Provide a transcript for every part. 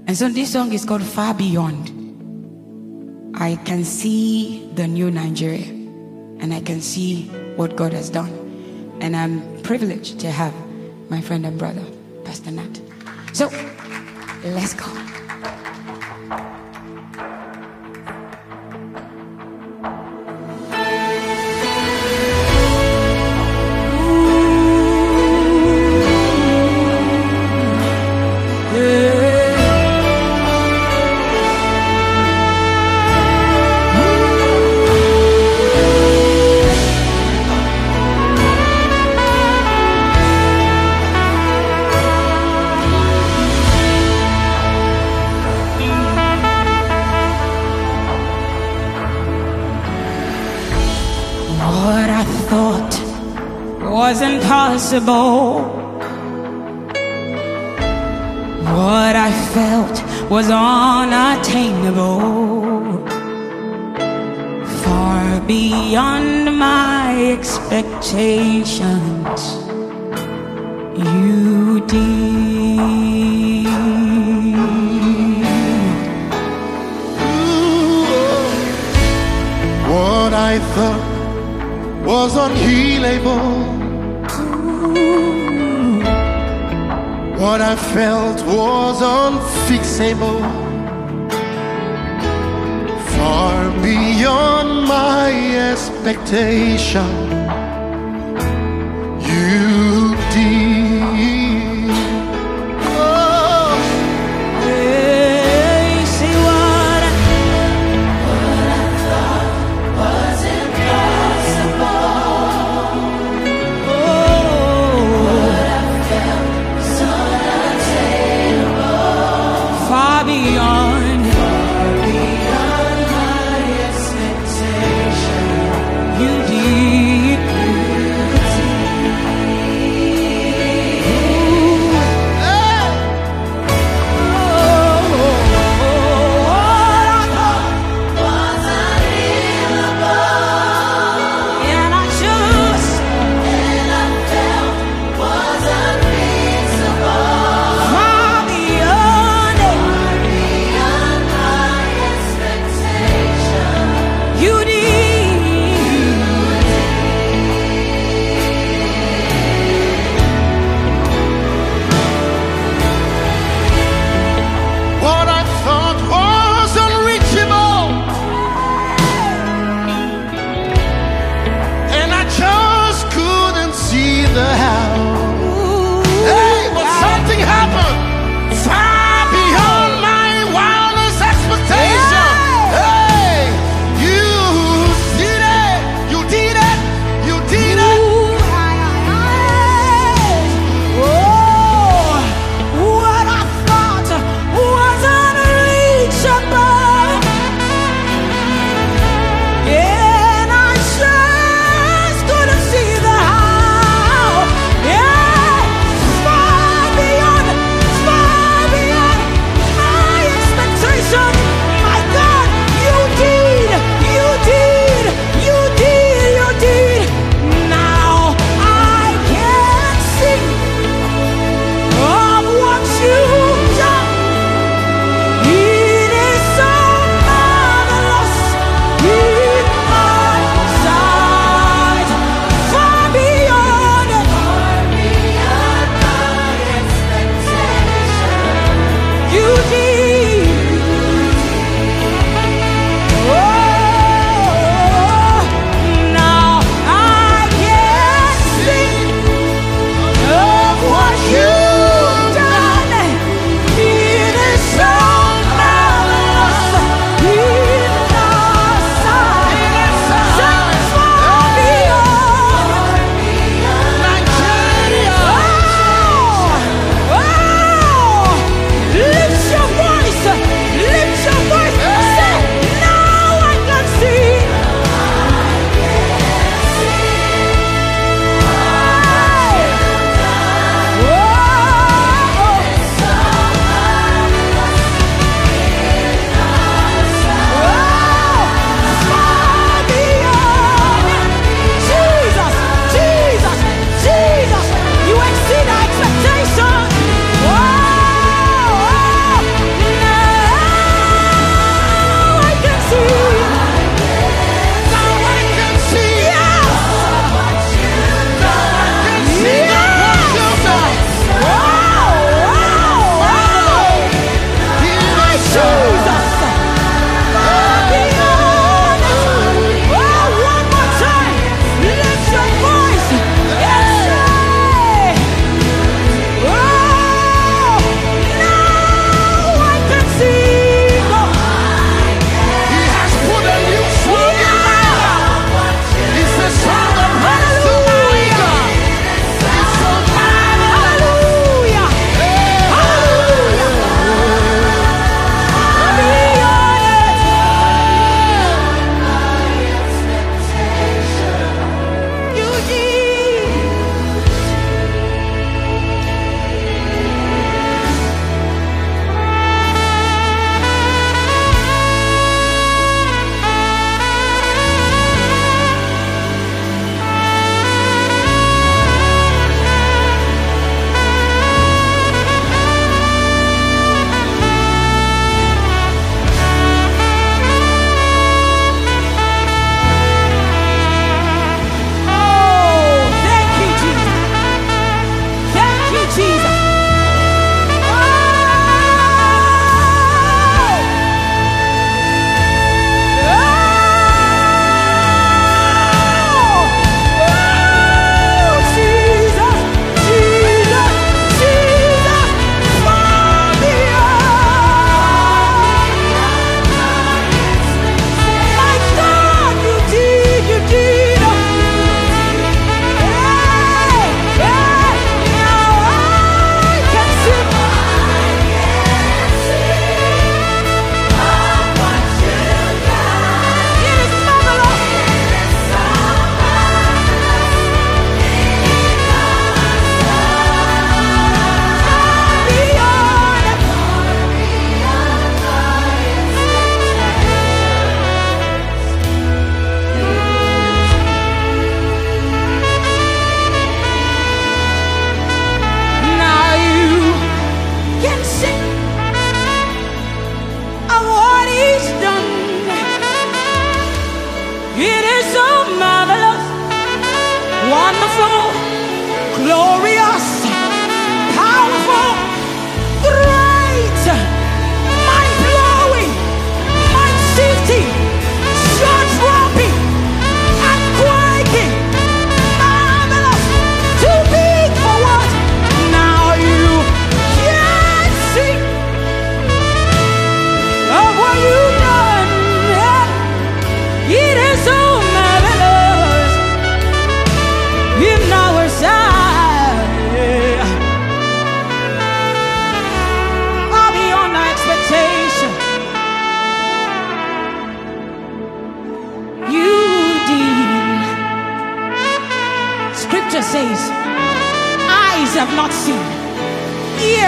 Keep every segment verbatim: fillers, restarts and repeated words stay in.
And so this song is called Far Beyond. I can see the new Nigeria, and I can see what God has done. And I'm privileged to have my friend and brother, Pastor Nat. So, let's go. What I thought was impossible, what I felt was unattainable, far beyond my expectations, you did. What I thought was unhealable, what I felt was unfixable, far beyond my expectation, you did. Oh. Hey, see what I, What I thought was impossible, what I felt was unattainable, far beyond, far beyond my expectation. you did.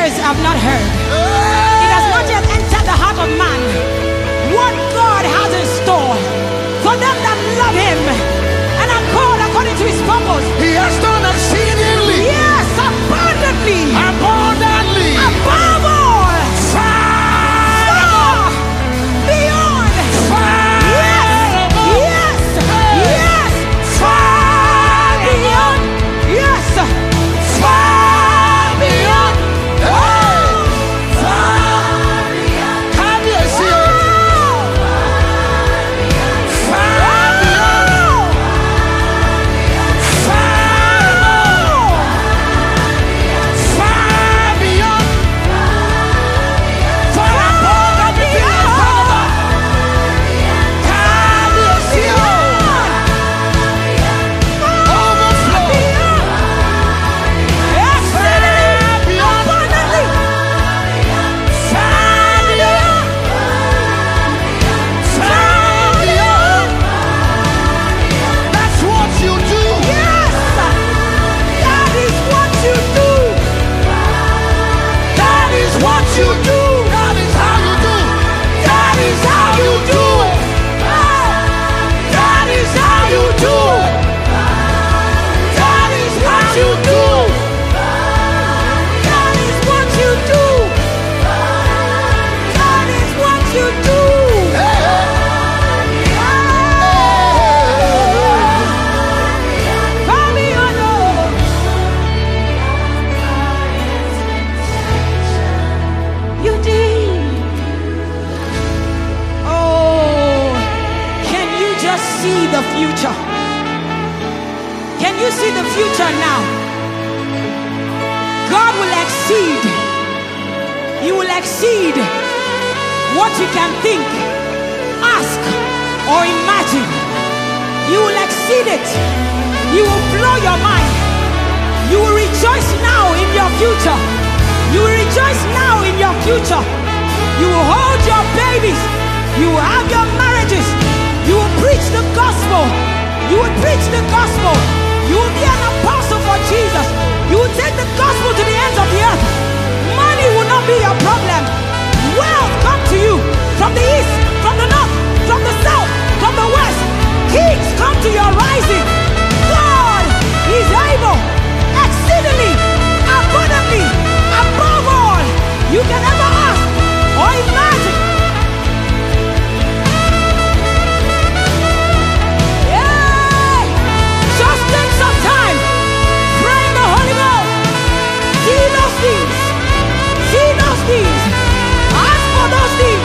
ears have not heard. It has not yet entered the heart of man what God has in store for them that love him and are called according to his purpose. He has done exceedingly, Yes, abundantly, abundantly, above all, far beyond. Yes, yes, yes, far beyond. Yes, far beyond. Oh, far beyond. Can you see it? Far beyond. Far beyond, far above everything I thought about. Can you see it? Overflow. That's what you do. That is what you do. That is how you do. That is how you do it. That is how you do it. That is how you do it. That is what you do. That is what you do. Far beyond all. You did. Oh, can you just see the future? Can you see the future now? God will exceed. He will exceed what you can think, ask, or imagine. You will exceed it. You will blow your mind. You will rejoice now in your future. You will rejoice now in your future. You will hold your babies. You will have your marriages. You will preach the gospel. You will preach the gospel. You will be an apostle for Jesus. You will take the gospel to the ends of the earth. Money will not be your problem. Wealth come to you from the east, from the north, from the south, from the west. Kings come to your rising. God is able, exceedingly, abundantly, above all you can ever ask or imagine. Yeah! Just take some time. Pray in the Holy Ghost. See those things. See those things. Ask for those things.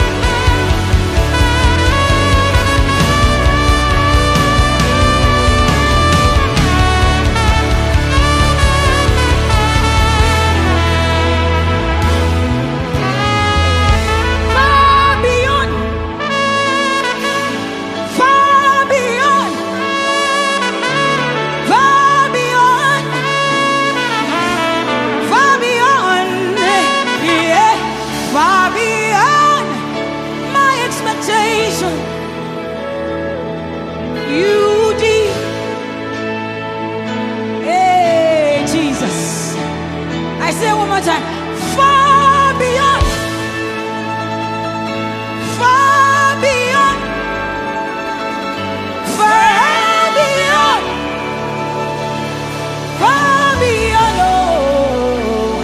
Far beyond. Far beyond. Far beyond. Far beyond. Yeah. Far beyond my expectation. You did. Hey, Jesus. I say it one more time. Far beyond. Far beyond. Far beyond. Far beyond. Oh.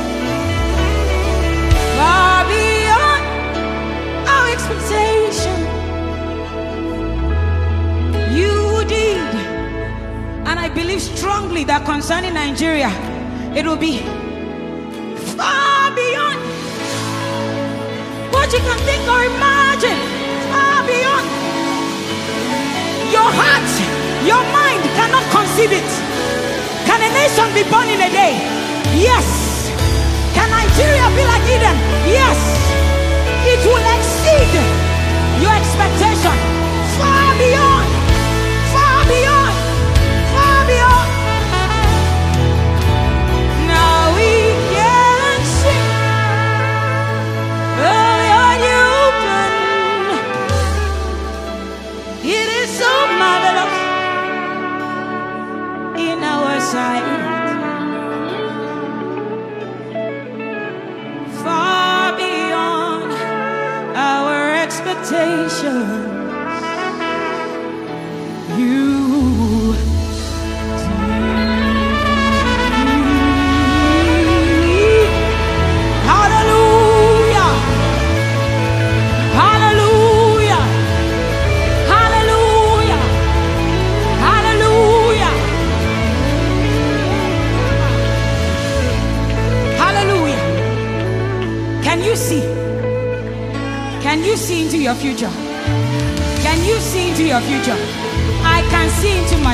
Far beyond our expectation. You did. And I believe strongly that concerning Nigeria, it will be far beyond what you can think or imagine. Far beyond. Your heart, your mind cannot conceive it. Can a nation be born in a day? Yes. Can Nigeria be like Eden? Yes. It will exceed your expectation. Far beyond. Far beyond. Far beyond. Now we can sing. Oh, you've done. It is so marvelous in our sight. nations. You Hallelujah! Hallelujah! Hallelujah! Hallelujah! Hallelujah! Can you see? Can you see into your future? Can you see into your future? I can see into my